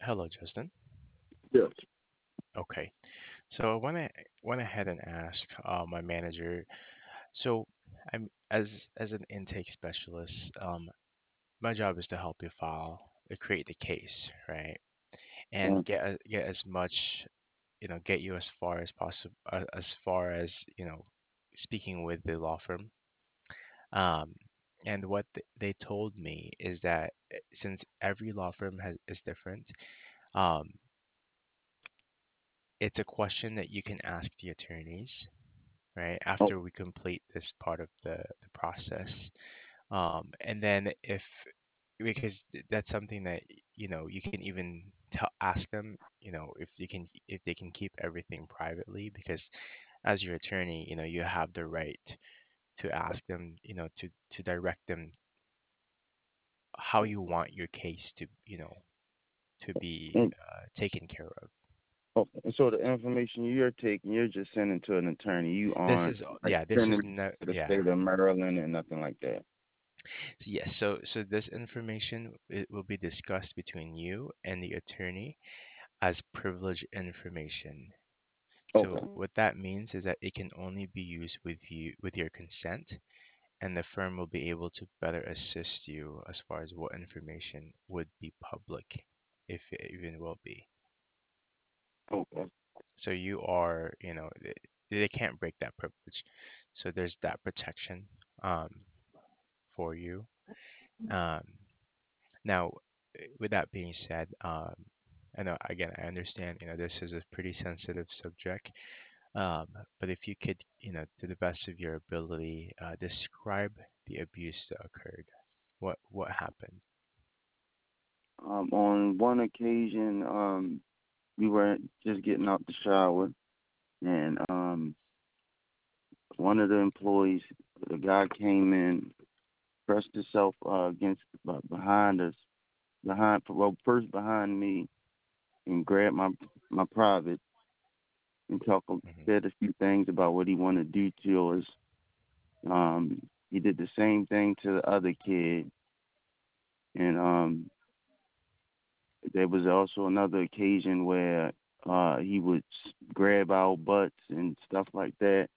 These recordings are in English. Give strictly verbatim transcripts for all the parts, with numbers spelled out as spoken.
Hello, Justin. Yes. Okay. So I went a- went ahead and asked uh, my manager. So I'm as as an intake specialist, um, my job is to help you file, uh, create the case, right, and Uh, get a- get as much, you know, get you as far as possible, uh, as far as you know, speaking with the law firm. Um, and what th- they told me is that uh, since every law firm has is different, um, it's a question that you can ask the attorneys, right, oh, after we complete this part of the, the process. Um, and then if, because th- that's something that, you know, you can even tell, ask them, you know, if you can, if they can keep everything privately, because as your attorney, you know, you have the right to ask them, you know, to, to direct them how you want your case to, you know, to be and, uh, taken care of. oh, and so the information you're taking, you're just sending to an attorney. You This aren't is, like yeah, this sending is it no, to the yeah. state of Maryland and nothing like that. Yes, so so this information, it will be discussed between you and the attorney as privileged information. So Okay. what that means is that it can only be used with you with your consent, and the firm will be able to better assist you as far as what information would be public, if it even will be. Okay. So you are, you know, they, they can't break that privilege. So there's that protection um, for you. Um, Now, eh, with that being said, um, I know again I understand, you know, this is a pretty sensitive subject. Um, but if you could, you know, to the best of your ability, uh, describe the abuse that occurred. What what happened? Um, on one occasion, um, we were just getting out the shower, and um, one of the employees, the guy came in, pressed himself uh, against uh, behind us, behind well first behind me, and grabbed my my private and talk Hmm. said a few things about what he wanted to do to us. Um, he did the same thing to the other kid, and um, there was also another occasion where uh, he would s- grab our butts and stuff like that.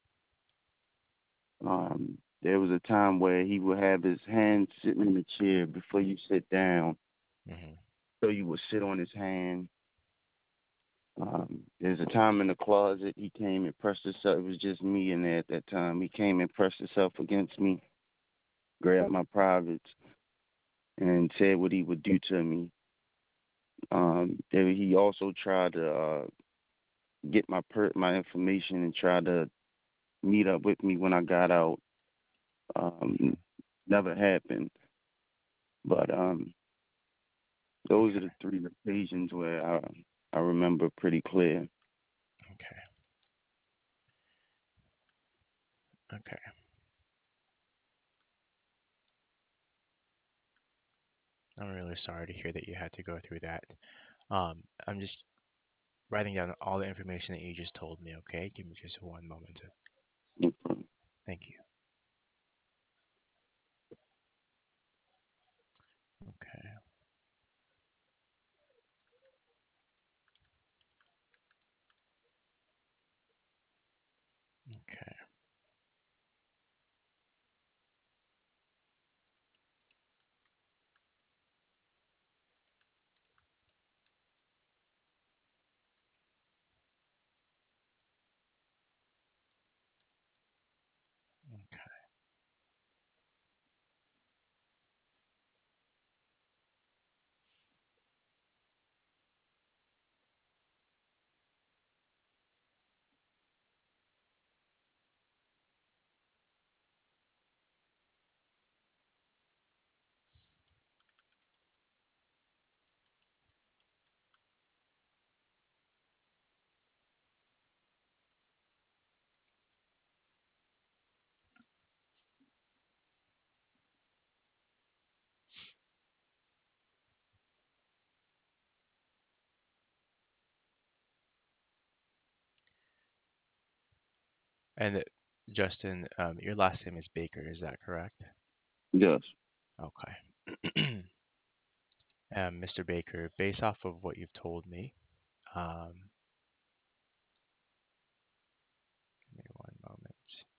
Um, there was a time where he would have his hand sitting in the chair before you sit down, Hmm. so you would sit on his hand. Um, there's a time in the closet he came and pressed himself. It was just me in there at that time. He came and pressed himself against me, grabbed my privates, and said what he would do to me. Um, and he also tried to uh, get my per- my information and tried to meet up with me when I got out. Um, Hmm. never happened, but um, those are Okay. the three occasions where I I remember pretty clear. Okay. Okay. I'm really sorry to hear that you had to go through that. Um, I'm just writing down all the information that you just told me. Okay, give me just one moment. To, thank you. Okay. Okay. Okay. And uh, Justin, um, your last name is Baker, is that correct? Yes. Okay. Um, mister Baker, based off of what you've told me, um, give me one moment.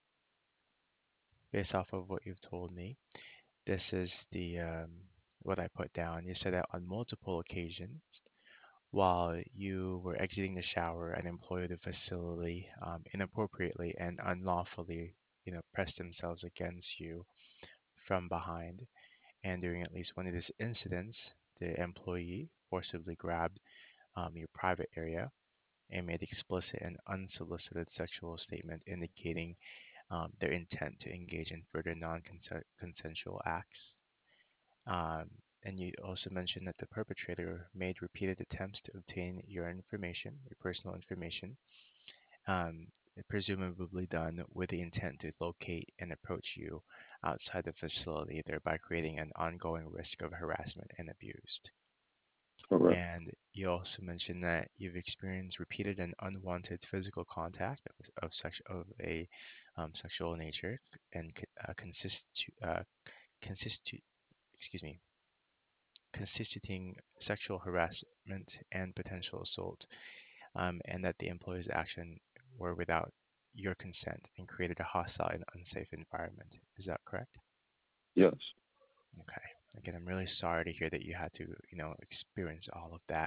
Based off of what you've told me, this is the um, what I put down. You said that on multiple occasions, while you were exiting the shower, an employee of the facility um, inappropriately and unlawfully, you know, pressed themselves against you from behind. And during at least one of these incidents, the employee forcibly grabbed um, your private area and made explicit and unsolicited sexual statement indicating um, their intent to engage in further non-consensual acts. Um, and you also mentioned that the perpetrator made repeated attempts to obtain your information, your personal information, um, presumably done with the intent to locate and approach you outside the facility, thereby creating an ongoing risk of harassment and abuse. Correct. And you also mentioned that you've experienced repeated and unwanted physical contact of, of, sex, of a um, sexual nature and uh, consist uh, consist excuse me constituting sexual harassment and potential assault, um, and that the employee's action were without your consent and created a hostile and unsafe environment. Is that correct? Yes. Okay. Again, I'm really sorry to hear that you had to, you know, experience all of that.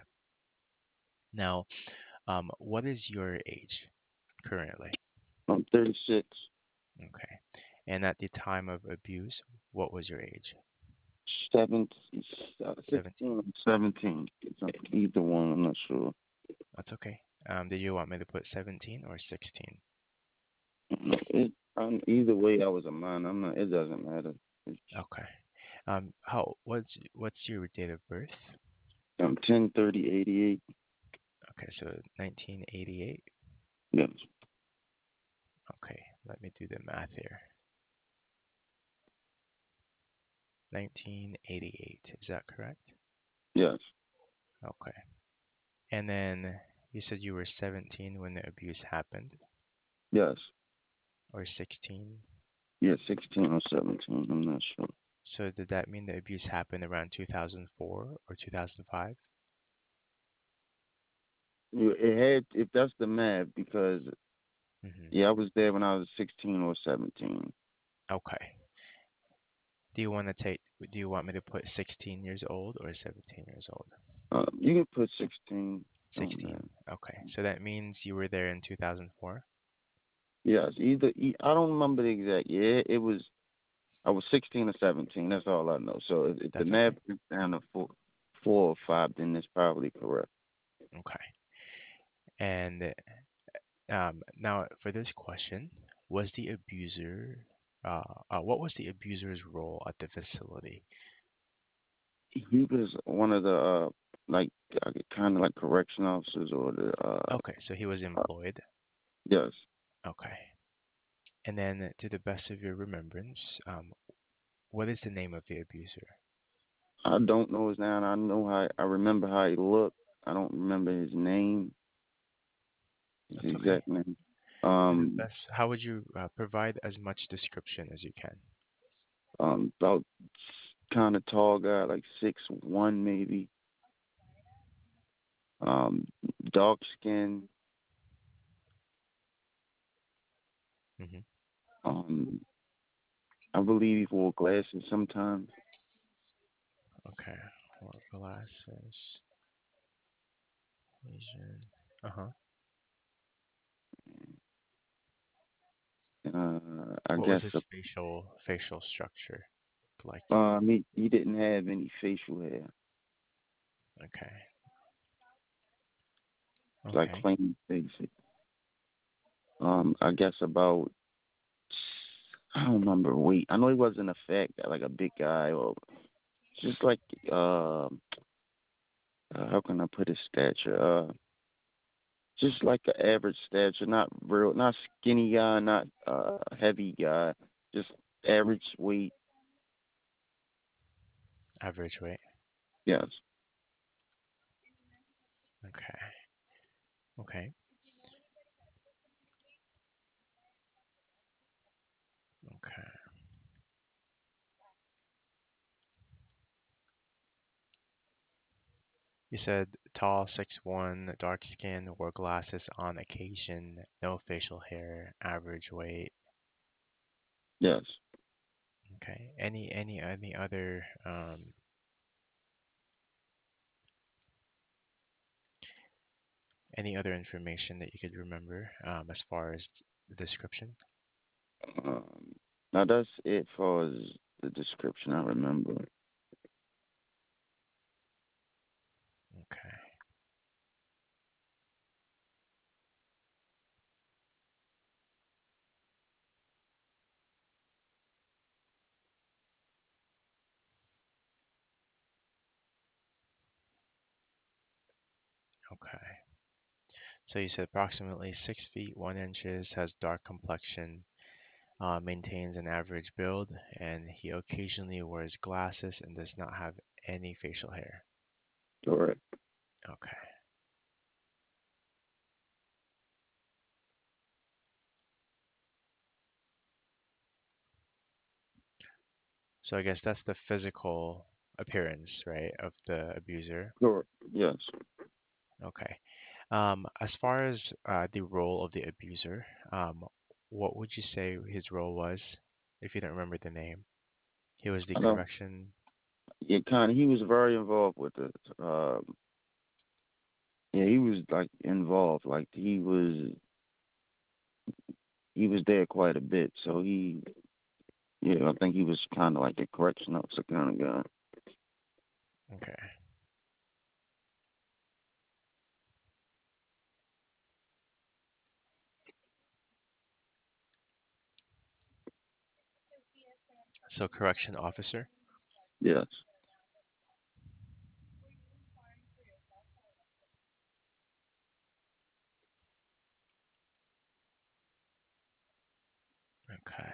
Now, um, what is your age currently? I'm thirty-six. Okay. And at the time of abuse, what was your age? seven, uh, seventeen. sixteen or seventeen. It's not either one. I'm not sure. That's okay. Um, did you want me to put seventeen or sixteen? It, um, either way, I was a minor. I'm not. It doesn't matter. It's, Okay. Um, how what's what's your date of birth? I'm ten thirty eighty-eight. Okay, so nineteen eighty-eight. Yes. Okay, let me do the math here. nineteen eighty-eight, is that correct? Yes. Okay. And then you said you were seventeen when the abuse happened, Yes. or sixteen? Yeah, sixteen or seventeen. I'm not sure. So did that mean the abuse happened around two thousand four or two thousand five? You- It had, if that's the math, because Mm-hmm. yeah, I was there when I was sixteen or seventeen. Okay. Do you want to take, do you want me to put sixteen years old or seventeen years old? Uh, you can put sixteen on sixteen. that. Okay. So that means you were there in two thousand four? Yes, either e- I don't remember the exact year. It was I was sixteen or seventeen. That's all I know. So if, if the That's math okay. is down to four, four or five, then that's probably correct. Okay. And um, now for this question, was the abuser, uh, uh, what was the abuser's role at the facility? He was one of the uh, like uh, kind of like correction officers or the uh, Okay, so he was uh employed. yes. Okay. And then to the best of your remembrance, um, what is the name of the abuser? I don't know his name. I know how I remember how he looked. I don't remember his name, his That's okay. exact name. To the Um, best, how would you uh, provide as much description as you can? um, about kind of tall guy, like six one maybe. Um, dark skin. Hmm. Um, I believe he wore glasses sometimes. Okay. Or glasses, Asian. Uh-huh. Uh, I What was guess his uh, facial facial structure like? um, he he didn't have any facial hair, Okay. like Okay. plain face. Um, I guess about I don't remember weight. I know he wasn't a fat guy, like a big guy, or just like uh, uh how can I put his stature? Uh, just like an average stature, not real, not skinny guy, not uh heavy guy, just average weight. Average weight. Yes. Okay. Okay. Okay. You said tall, six one, dark skin, wore glasses on occasion, no facial hair, average weight. Yes. Okay. Any any any other um any other information that you could remember um as far as the description? Um, now that's it for the description I remember. Okay. Okay. So you said approximately six feet one inches, has dark complexion, uh, maintains an average build, and he occasionally wears glasses and does not have any facial hair. Correct. Okay. So I guess that's the physical appearance, right, of the abuser. Correct. Yes. Okay. Um, as far as uh, the role of the abuser, um, what would you say his role was, if you don't remember the name? He was the I don't. correction. Yeah, kind of. He was very involved with it. Um, yeah, he was like involved. Like he was, he was there quite a bit. So he, yeah, I think he was kind of like a correction officer kind of guy. Okay. So correction officer. Yes. Okay.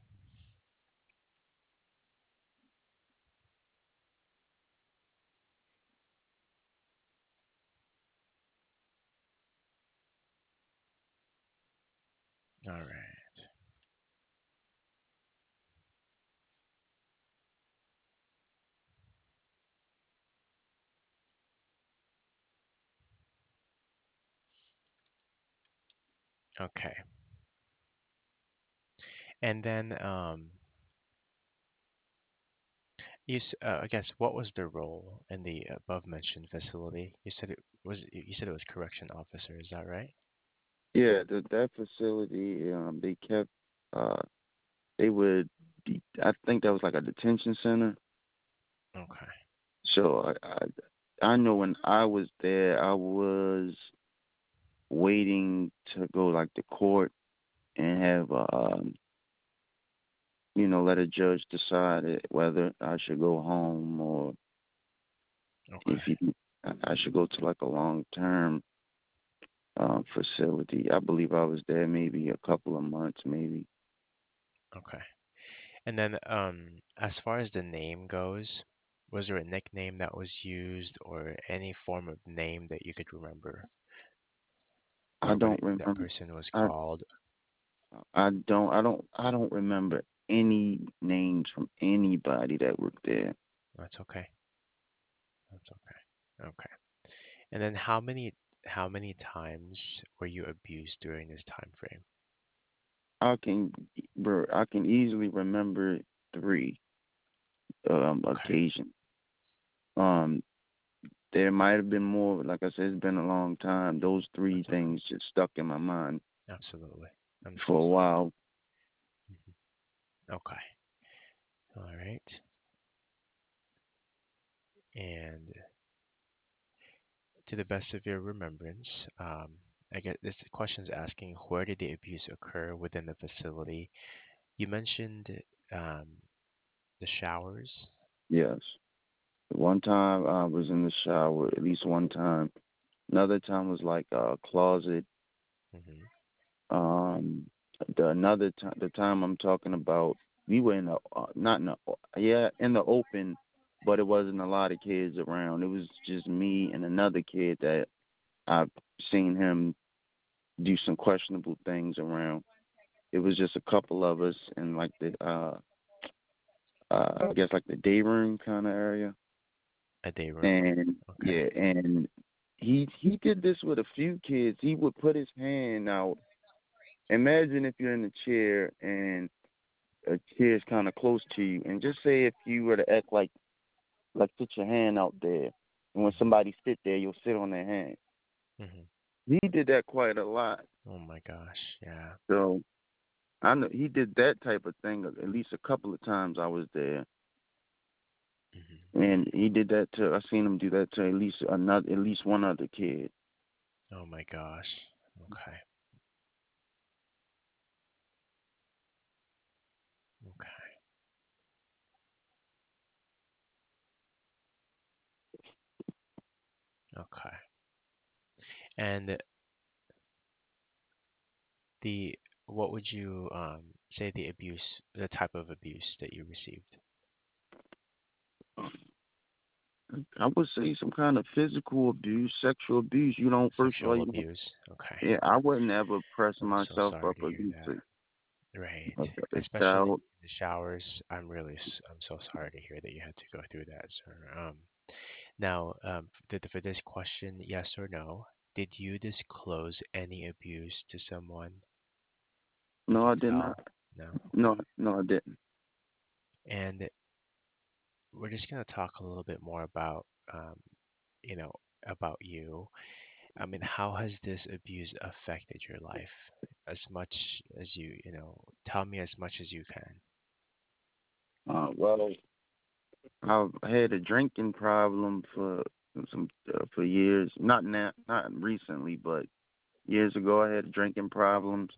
All right. Okay. And then um, you, s- uh, I guess, what was their role in the above mentioned facility? You said it was. You said it was correction officer. Is that right? Yeah. The, that facility, um, they kept, uh, they would. de- I think that was like a detention center. Okay. So I, I, I know when I was there, I was waiting to go like to court and have um you know let a judge decide it- whether I should go home or if Okay. he I I should go to like a long term um facility. I believe I was there maybe a couple of months maybe. Okay. And then, um, as far as the name goes, was there a nickname that was used or any form of name that you could remember, I or what don't it, that remember. person was I called? I don't I don't I don't remember any names from anybody that worked there. That's okay. That's okay. Okay. And then how many how many times were you abused during this time frame? I can bro, I can easily remember three um Okay. occasions. Um There might have been more. Like I said, it's been a long time. Those three That's okay. things just stuck in my mind Absolutely. I'm so for a sorry. while. Mhm. Okay. All right. And to the best of your remembrance, um, I get this question is asking where did the abuse occur within the facility? You mentioned um, the showers. Yes. One time I was in the shower, at least one time. Another time was like a closet. Hmm. Um, the another time, the time I'm talking about, we were in the uh, not in the yeah in the open, but it wasn't a lot of kids around. It was just me and another kid that I've seen him do some questionable things around. It was just a couple of us in like the uh uh I guess like the day room kind of area. A day room. And Okay. yeah, and he he did this with a few kids. He would put his hand out. Imagine if you're in a chair and a chair is kind of close to you, and just say if you were to act like like put your hand out there, and when Hmm. somebody sit there, you'll sit on their hand. Hmm. He did that quite a lot. Oh my gosh. Yeah. So I know he did that type of thing at least a couple of times I was there, Hmm. and he did that to. I seen him do that to at least another, at least one other kid. Oh my gosh. Okay. Okay. Okay. And the what would you um say the abuse, the type of abuse that you received? I would say some kind of physical abuse, sexual abuse. You don't first of all, Sexual you don't, abuse. Okay. yeah, I wouldn't ever press I'm so myself sorry up to hear against that. a, Right. a, a Especially child. in the showers. I'm really s- I'm so sorry to hear that you had to go through that, sir. Um now, um f- th- for this question, yes or no, did you disclose any abuse to someone that No, you I did saw? not. No. No, Okay. no, I didn't. And we're just gonna talk a little bit more about um, you know, about you. I mean, how has this abuse affected your life? As much as you, you know, tell me as much as you can. Uh, well, I've had a drinking problem for some uh, for years. Not now, not recently, but years ago, I had drinking problems.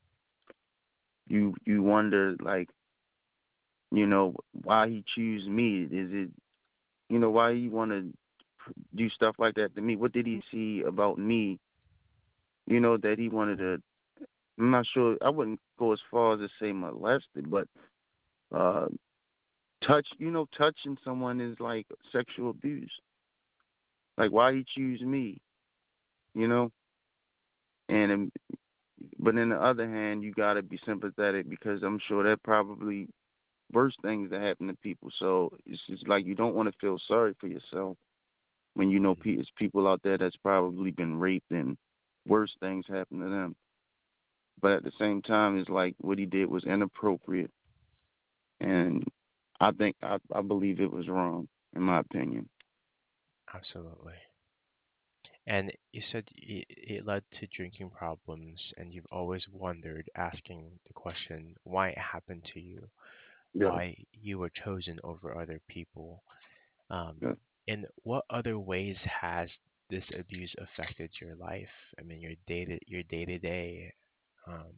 You you wonder like, you know, why he choose me? Is it, you know, why he want to do stuff like that to me? What did he see about me? You know, that he wanted Mm. to. I'm not sure. I wouldn't go as far as to say molested, but uh, touch. You know, touching someone is like sexual abuse. Like, why he choose me? You know, and um, but in the other hand, you gotta be sympathetic because I'm sure that probably worse things that happen to people. So it's just like you don't want to feel sorry for yourself when you know Mm. pe- it's people out there that's probably been raped and worse things happen to them. But at the same time, it's like what he did was inappropriate, and I think I, I believe it was wrong, in my opinion. Absolutely. And you said it, it led to drinking problems, and you've always wondered, asking the question, why it happened to you, Yeah, why you were chosen over other people. Um, yeah. in what other ways has this abuse affected your life? I mean, your day to your day to day. Um,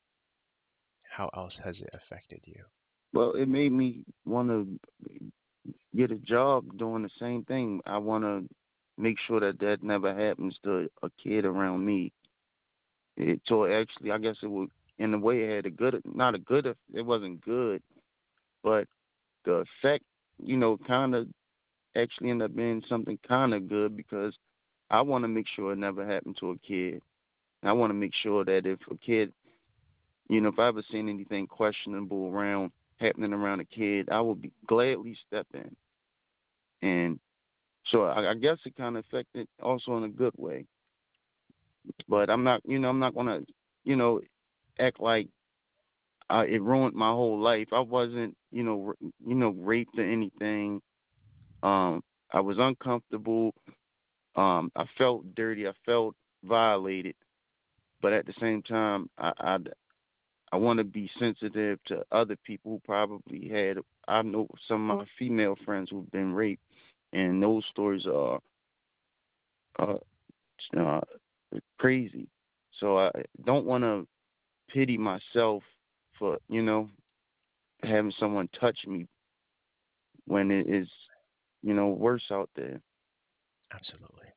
how else has it affected you? Well, it made me want to get a job doing the same thing. I want to make sure that that never happens to a kid around me. It, so actually, I guess it would, in a way, it had a good, not a good, eff- it wasn't good, but the effect, you know, kind of actually ended up being something kind of good because I want to make sure it never happened to a kid. I want to make sure that if a kid, you know, if I ever seen anything questionable around happening around a kid, I will be gladly step in. And so I, I guess it kind of affected also in a good way. But I'm not, you know, I'm not gonna, you know, act like uh, it ruined my whole life. I wasn't, you know, r- you know, raped or anything. Um, I was uncomfortable. Um, I felt dirty. I felt violated. But at the same time, I I, I want to be sensitive to other people who probably had. I know some of my female friends who've been raped, and those stories are uh, uh crazy. So I don't want to pity myself for, you know, having someone touch me when it is, you know, worse out there. Absolutely.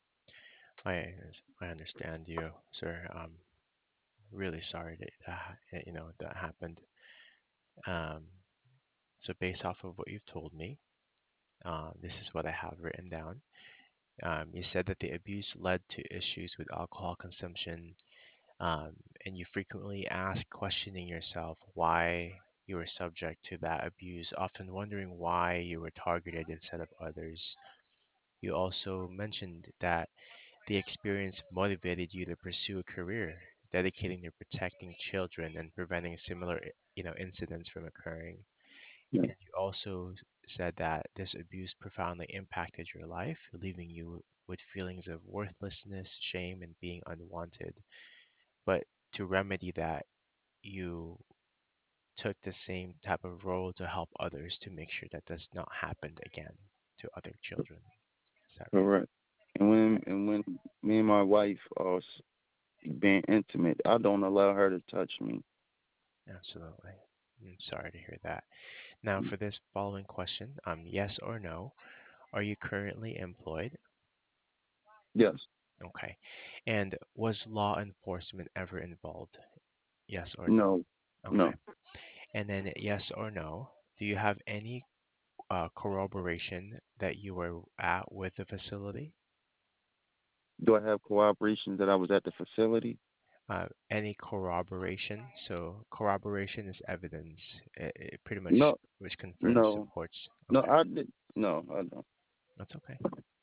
I I understand you, sir. Um, really sorry that, that ha- you know that happened. Um, so based off of what you've told me, uh, this is what I have written down. Um, you said that the abuse led to issues with alcohol consumption, um, and you frequently ask, questioning yourself why you were subject to that abuse, often wondering why you were targeted instead of others. You also mentioned that the experience motivated you to pursue a career dedicating to protecting children and preventing similar, you know, incidents from occurring. Yeah. And you also said that this abuse profoundly impacted your life, leaving you with feelings of worthlessness, shame, and being unwanted. But to remedy that, you took the same type of role to help others to make sure that does not happen again to other children. Is that right? Correct. And when Okay, and when me and my wife are s- being intimate, I don't allow her to touch me. absolutely. I'm sorry to hear that. Now, for this following question, um, yes or no, are you currently employed? Yes. Okay. And was law enforcement ever involved? Yes or no? No. Okay. No. And then yes or no, do you have any uh, corroboration that you were at with the facility? Do I have cooperation that I was at the facility? Uh, any corroboration? So corroboration is evidence. It, it pretty much No. which confirms, No. supports. No. Okay, I did. No. I don't. that's okay.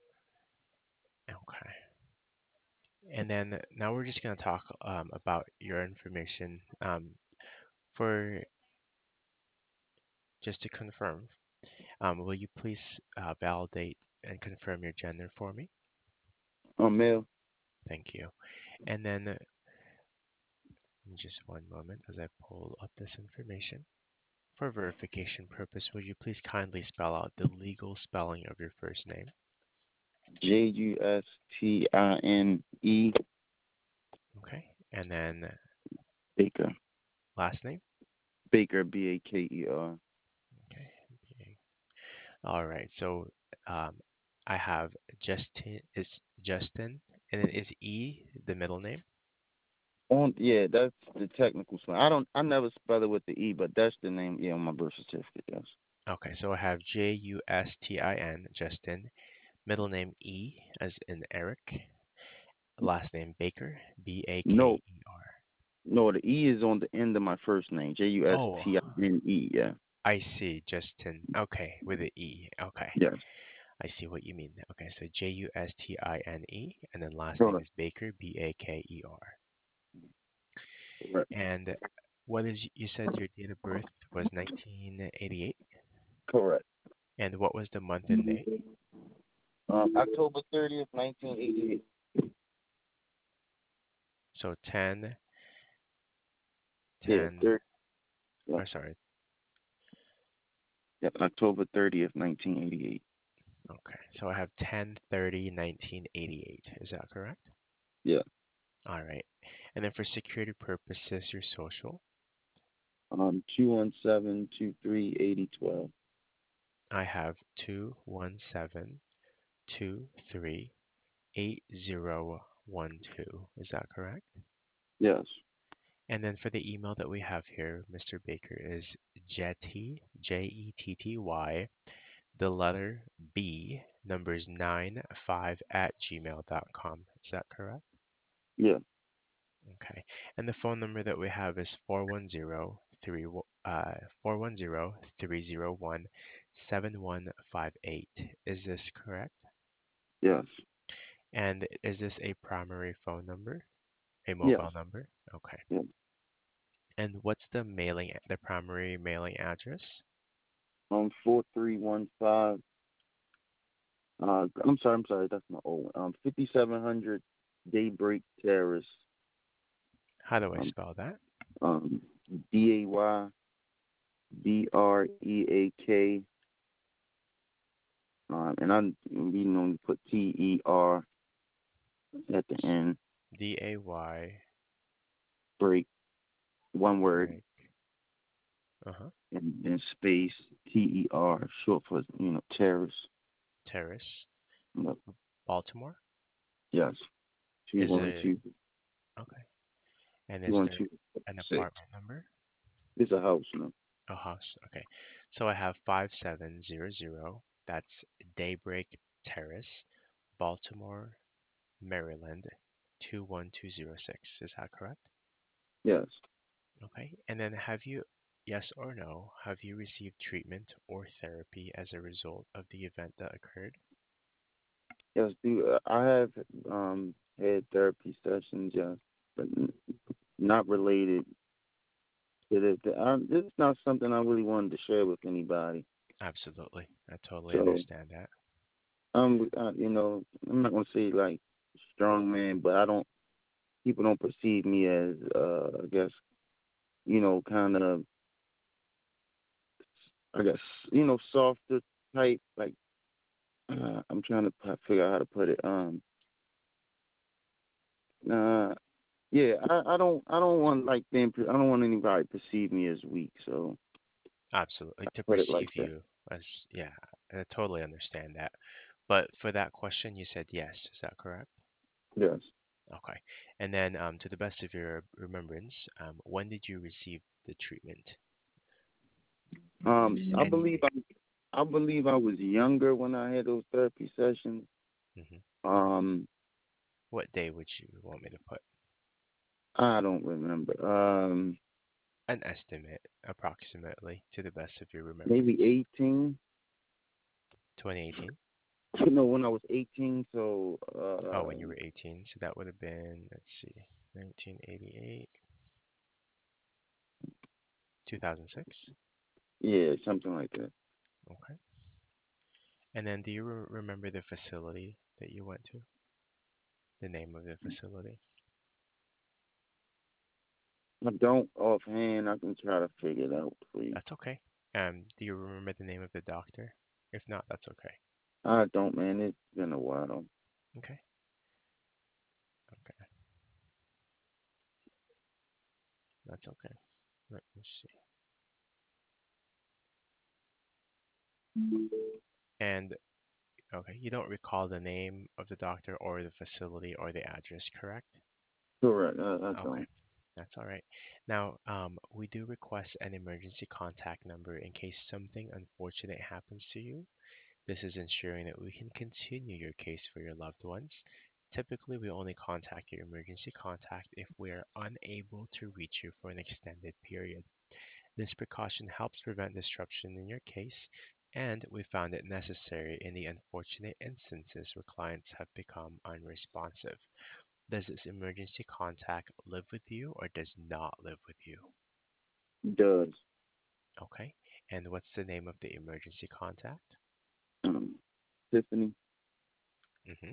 Okay. And then now we're just going to talk um, about your information. Um, for just to confirm, um, will you please uh, validate and confirm your gender for me? I'm male. Thank you. And then uh, just one moment as I pull up this information. For verification purpose, would you please kindly spell out the legal spelling of your first name? J U S T I N E Okay. And then Baker. last name? Baker B A K E R. Okay. All right. So um, I have Justin is Justin, and then is E the middle name? On yeah, that's the technical spelling. I don't. I never spell it with the E, but that's the name. Yeah, on my birth certificate. Yes. Okay. So I have J U S T I N, Justin, middle name E as in Eric, last name Baker, B A K No. E R. No, the E is on the end of my first name. J U S Oh, T I N E. Yeah. I see, Justin. Okay, with the E. Okay. Yes. I see what you mean. Okay, so J U S T I N E, and then last name Correct. is Baker, B A K E R. Correct. And what is, you said your date of birth was nineteen eighty-eight? Correct. And what was the month and day? Um, October thirtieth, nineteen eighty-eight. So ten, Yeah. ten, Third. Yeah. or sorry, Yeah. October thirtieth, nineteen eighty-eight. okay. So I have ten thirty nineteen eighty-eight. Is that correct? Yeah. All right. And then for security purposes, your social, Um, two one seven two three eighty twelve. I have two one seven two three eight zero one two. Is that correct? Yes. And then for the email that we have here, Mister Baker, is Jetty, J E T T Y, the letter B, numbers nine five at gmail dot com. Is that correct? Yeah. Okay. And the phone number that we have is four one zero three uh four one zero three zero one seven one five eight. Is this correct? Yes. And is this a primary phone number? A Yes. mobile number? Okay. Yeah. And what's the mailing, the primary mailing address? Um, four three one five. Uh, I'm sorry. I'm sorry. That's my old one. Um, fifty seven hundred Daybreak Terrace. How do I Um, spell that? um, D A Y B R E A K. Um, and I'm we normally put T E R at the end. D A Y Break, one word, break. Uh-huh. and, and space T E R, short for you know terrace. Terrace, Yep. Baltimore. Yes. Two Is one it two okay? And two is one there two an six. apartment number? It's a house, no. A house. Okay. So I have five seven zero zero. That's Daybreak Terrace, Baltimore, Maryland, two one two zero six. Is that correct? Yes. Okay. And then have you, yes or no, have you received treatment or therapy as a result of the event that occurred? Yes, do uh, I have um had therapy sessions, yes, but n- not related to the. the I, this is not something I really wanted to share with anybody. Absolutely. I totally So understand that. I'm, uh, you know, I'm not gonna say like strong man, but I don't. People don't perceive me as, uh, I guess, you know, kind of, I guess, you know, softer type. Like, uh, I'm trying to p- figure out how to put it. Um, uh, yeah, I, I don't, I don't want like being, I don't want anybody to perceive me as weak. So Absolutely. I To put it like perceive that. you as, yeah, I totally understand that. But for that question, you said yes. Is that correct? Yes. Okay. And then, um, to the best of your remembrance, um, when did you receive the treatment? Um, Just I any believe date. I, I believe I was younger when I had those therapy sessions. Hmm. Um, What day would you want me to put? I don't remember. Um, An estimate, approximately, to the best of your maybe remembrance. eighteen. twenty eighteen? You know, when I was eighteen. So, Oh, when uh, you were eighteen. So that would have been, let's see, nineteen eighty-eight, two thousand six. yeah, something like that. Okay. And then do you re- remember the facility that you went to? The name of the facility? I don't offhand. I can try to figure it out for you. That's okay. Um, do you remember the name of the doctor? If not, that's okay. I don't, man. It's been a while. Okay. Okay. That's okay. Let me see. And okay, you don't recall the name of the doctor or the facility or the address, correct? Correct. I, I Okay. don't. That's all right. Now, um, we do request an emergency contact number in case something unfortunate happens to you. This is ensuring that we can continue your case for your loved ones. Typically, we only contact your emergency contact if we are unable to reach you for an extended period. This precaution helps prevent disruption in your case, and we found it necessary in the unfortunate instances where clients have become unresponsive. Does this emergency contact live with you or does not live with you? Does. Okay. And what's the name of the emergency contact? Um, Tiffany. Mm-hmm.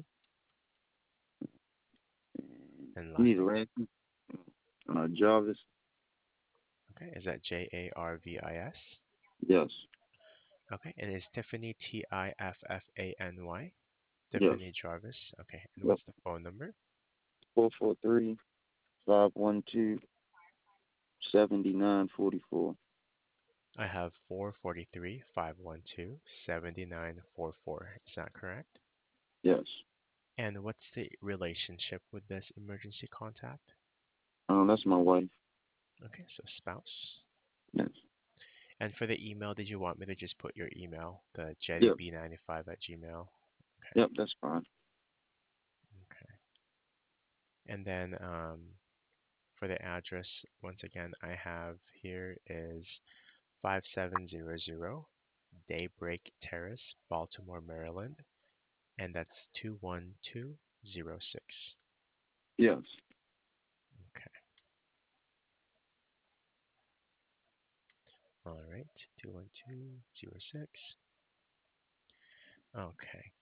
And You last need a name? last name? Uh, Jarvis. Okay. Is that J A R V I S? Yes. Okay. And is Tiffany T I F F A N Y? Yes. Tiffany Jarvis. Okay. And Yep. what's the phone number? Four four three five one two seventy nine forty four. I have four four three, five one two, seven nine four four. Is that correct? Yes. And what's the relationship with this emergency contact? Um, that's my wife. Okay, so spouse. Yes. And for the email, did you want me to just put your email, the jetty Yep. b ninety-five at gmail? Okay, Yep. That's fine. okay. And then um, for the address, once again, I have here is five seven zero zero Daybreak Terrace, Baltimore, Maryland, and that's two one two zero six. Yes. Okay, all right, two one two zero six. Okay,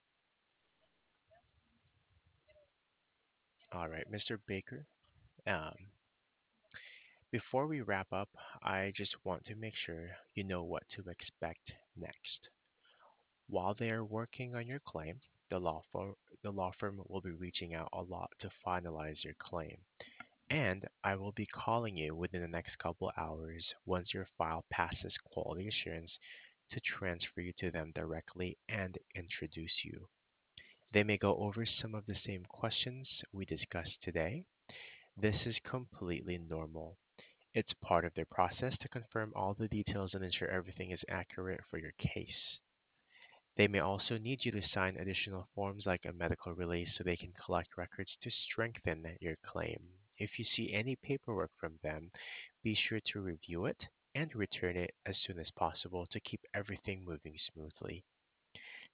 all right, mister Baker. Um, Before we wrap up, I just want to make sure you know what to expect next. While they are working on your claim, the law firm, the law firm will be reaching out a lot to finalize your claim. And I will be calling you within the next couple hours once your file passes quality assurance to transfer you to them directly and introduce you. They may go over some of the same questions we discussed today. This is completely normal. It's part of their process to confirm all the details and ensure everything is accurate for your case. They may also need you to sign additional forms like a medical release so they can collect records to strengthen your claim. If you see any paperwork from them, be sure to review it and return it as soon as possible to keep everything moving smoothly.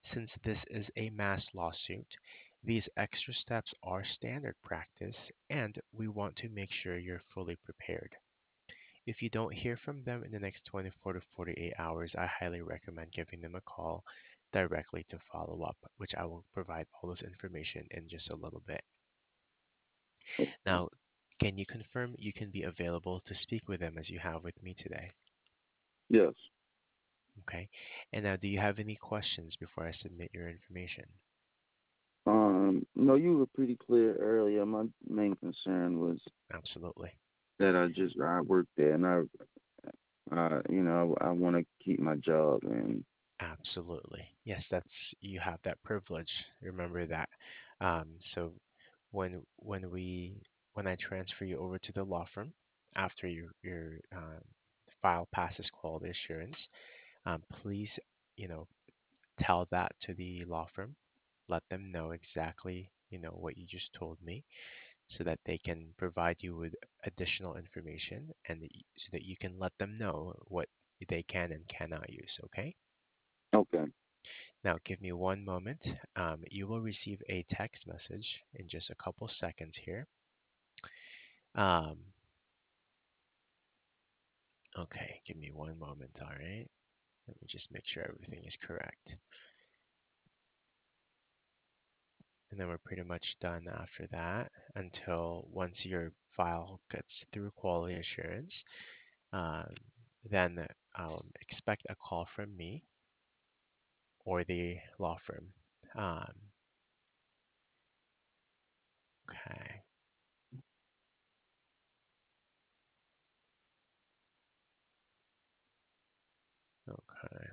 Since this is a mass lawsuit, these extra steps are standard practice, and we want to make sure you're fully prepared. If you don't hear from them in the next twenty-four to forty-eight hours, I highly recommend giving them a call directly to follow up, which I will provide all this information in just a little bit. Okay. Now, can you confirm you can be available to speak with them as you have with me today? Yes. Okay. And now, do you have any questions before I submit your information? Um, no, you were pretty clear earlier. My main concern was Absolutely. that I just I worked there, and I, uh, you know, I, I want to keep my job, and Absolutely. Yes, that's you have that privilege. Remember that. Um, so when when we when I transfer you over to the law firm after your your um, file passes quality assurance, um, please, you know, tell that to the law firm. Let them know exactly, you know, what you just told me, so that they can provide you with additional information and that y- so that you can let them know what they can and cannot use. Okay. okay, Now, give me one moment. Um, you will receive a text message in just a couple seconds here. Um, okay, give me one moment. All right. Let me just make sure everything is correct. And then we're pretty much done after that until once your file gets through quality assurance, um, then I'll expect a call from me or the law firm. Um, okay. Okay.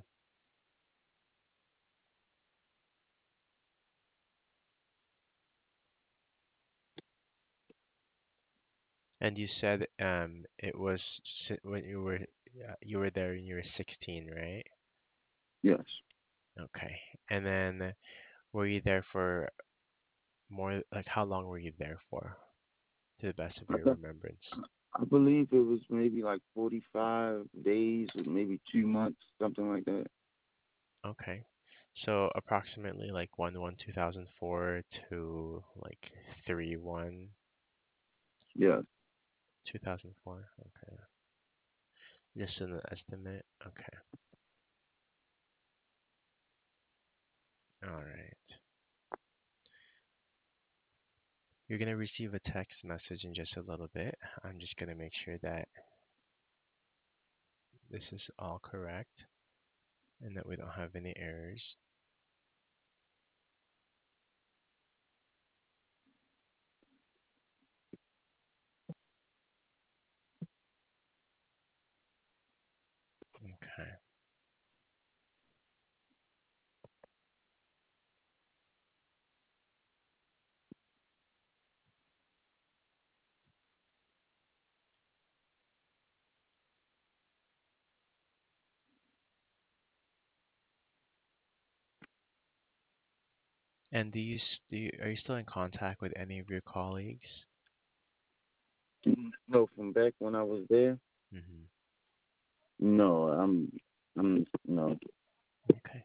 And you said um it was si- when you were uh, you were there when you were sixteen, right? yes. Okay. And then were you there for more like how long were you there for, to the best of I, your th- remembrance? I believe it was maybe like forty-five days or maybe two months, something like that. Okay. So approximately like one one two thousand four to like three one Yes, two thousand four. Okay. Just an estimate. Okay. All right. You're gonna receive a text message in just a little bit. I'm just gonna make sure that this is all correct and that we don't have any errors. Okay. And do you, s- do you are you still in contact with any of your colleagues? no, from back when I was there, Hmm. no, I'm, I'm no. Okay.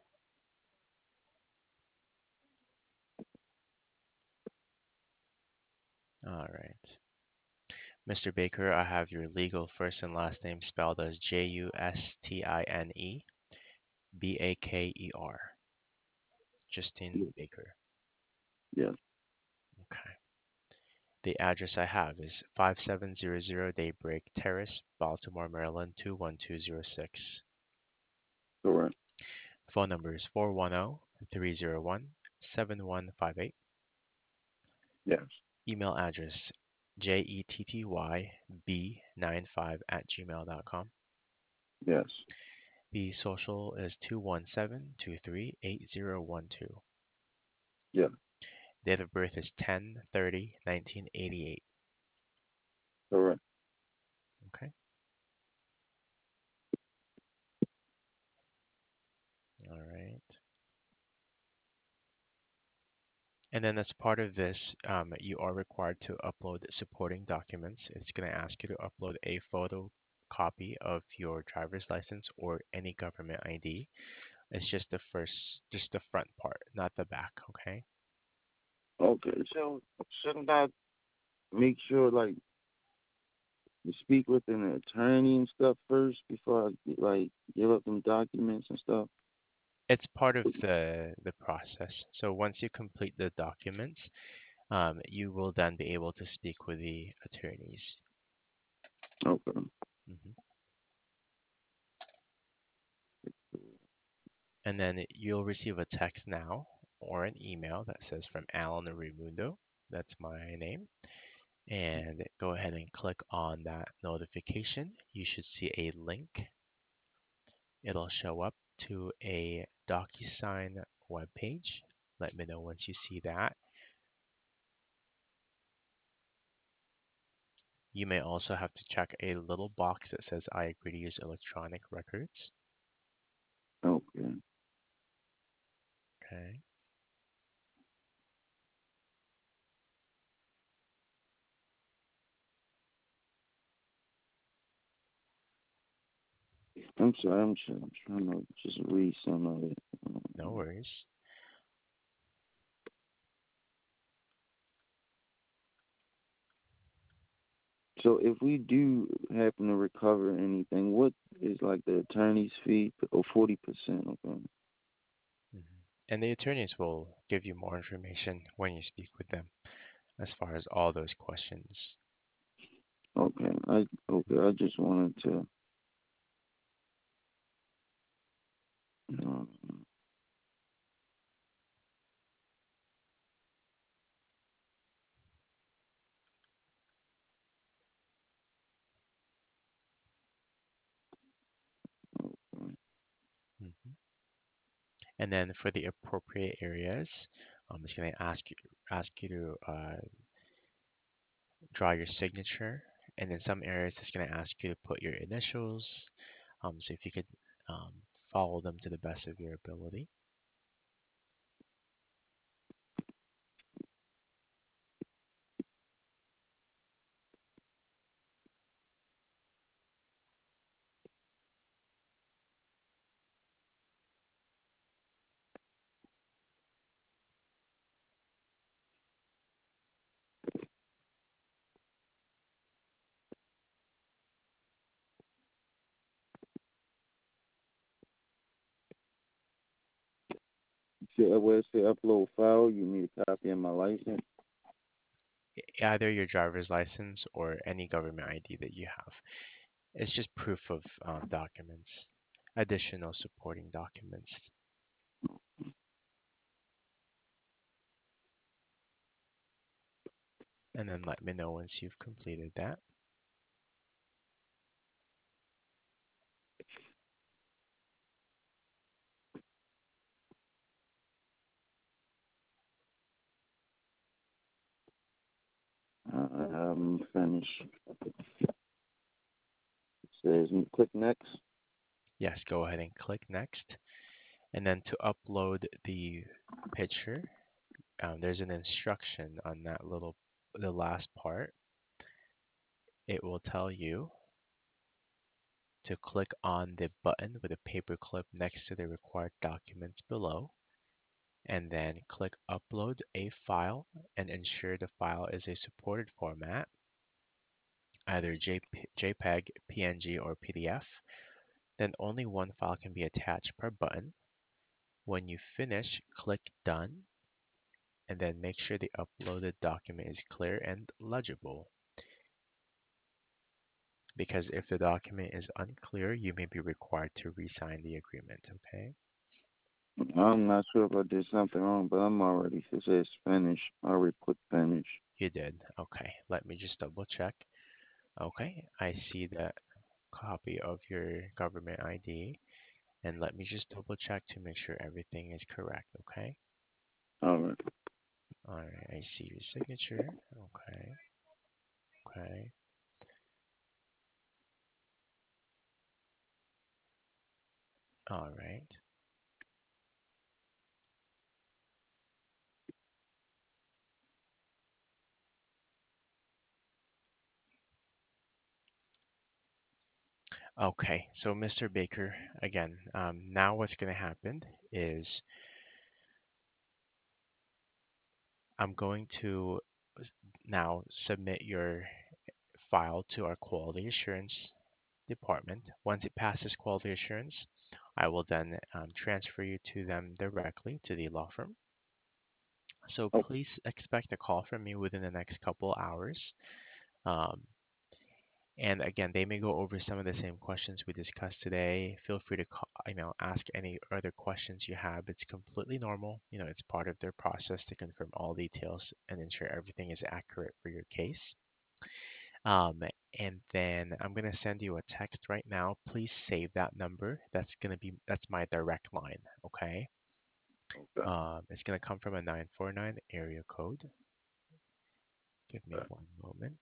All right. mister Baker, I have your legal first and last name spelled as J U S T I N E B A K E R. Justine Yes, Baker. yes, Okay. The address I have is five seven zero zero Daybreak Terrace, Baltimore, Maryland two one two zero six. correct. Phone number is four one zero, three zero one, seven one five eight. Yes, Email address jettyb nine five at gmail dot com. yes, The social is two one seven two three eight zero one two. yes, Date of birth is ten thirty nineteen eighty eight. correct. Okay. All right. And then as part of this, um, you are required to upload supporting documents. It's going to ask you to upload a photo copy of your driver's license or any government I D. It's just the first, just the front part, not the back, okay? Okay, so shouldn't I make sure like to speak with an attorney and stuff first before I like give up them documents and stuff? It's part of the the process. So once you complete the documents, um, you will then be able to speak with the attorneys. Okay. hmm And then you'll receive a text now or an email that says from Alan Raimundo. That's my name. And go ahead and click on that notification. You should see a link. It'll show up to a DocuSign webpage. Let me know once you see that. You may also have to check a little box that says I agree to use electronic records. Okay. Okay. I'm sorry. I'm, trying. I'm trying to just read some of it. No Um, worries. So if we do happen to recover anything, what is like the attorney's fee? Oh, forty percent. Okay. Mhm. And the attorneys will give you more information when you speak with them as far as all those questions. Okay. I okay. I just wanted to. Um, Mhm. And then for the appropriate areas, I'm just going to ask you ask you to uh, draw your signature. And in some areas, it's going to ask you to put your initials. Um, so if you could um, follow them to the best of your ability. see, where it say upload file, you need a copy of my license. Either your driver's license or any government I D that you have. It's just proof of um, documents, additional supporting documents. And then let me know once you've completed that. Uh, I haven't finished. It says click next. Yes, go ahead and click next. And then to upload the picture, um, there's an instruction on that little, the last part. It will tell you to click on the button with a paper clip next to the required documents below, and then click Upload a File and ensure the file is a supported format, either JPEG, P N G, or P D F. Then only one file can be attached per button. When you finish, click Done, and then make sure the uploaded document is clear and legible. Because if the document is unclear, you may be required to re-sign the agreement, okay? I'm not sure if I did something wrong, but I'm already. It says finish. I already clicked finish. You did. Okay, let me just double check. Okay, I see that copy of your government I D, and let me just double check to make sure everything is correct, okay? All right. All right, I see your signature. Okay, okay. All right. Okay, so mister Baker, again, um, now what's going to happen is I'm going to now submit your file to our quality assurance department. Once it passes quality assurance, I will then um, transfer you to them directly to the law firm. So Oh, please expect a call from me within the next couple hours. Um, and again, they may go over some of the same questions we discussed today. Feel free to call, you know, ask any other questions you have. It's completely normal. You know, it's part of their process to confirm all details and ensure everything is accurate for your case. Um, and then I'm gonna send you a text right now. Please save that number. That's gonna be that's my direct line. Okay. okay. Um, it's gonna come from a nine four nine area code. Give me Okay. one moment.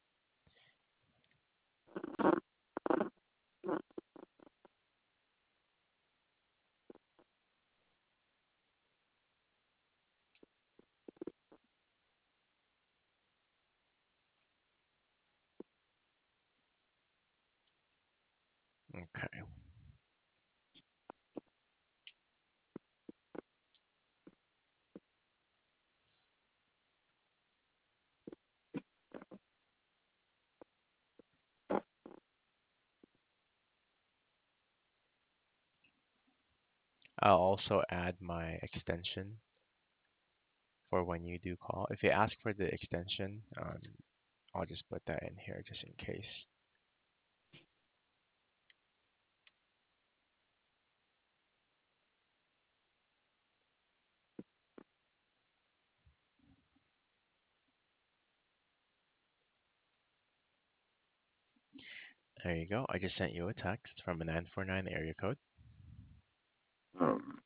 Okay. I'll also add my extension for when you do call. If you ask for the extension, um, I'll just put that in here just in case. There you go. I just sent you a text from a nine four nine area code. Um,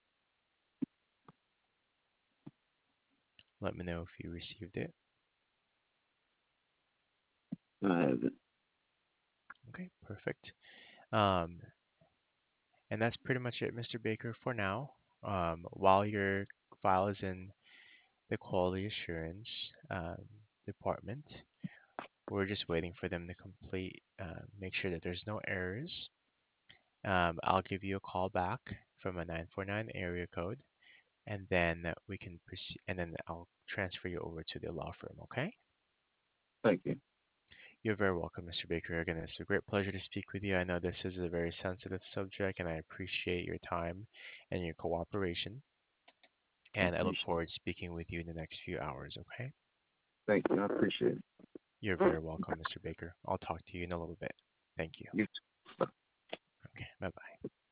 Let me know if you received it. I have it. Okay, perfect. Um, and that's pretty much it, mister Baker, for now. Um, while your file is in the quality assurance um, department, we're just waiting for them to complete, uh, make sure that there's no errors. Um, I'll give you a call back from a nine four nine area code, and then we can proceed, and then I'll transfer you over to the law firm, okay? Thank you. You're very welcome, mister Baker. Again, it's a great pleasure to speak with you. I know this is a very sensitive subject, and I appreciate your time and your cooperation. I And I look appreciate it. forward to speaking with you in the next few hours, okay? Thank you. I appreciate You're it. very welcome, mister Baker. I'll talk to you in a little bit. Thank you. You too. Okay, bye bye.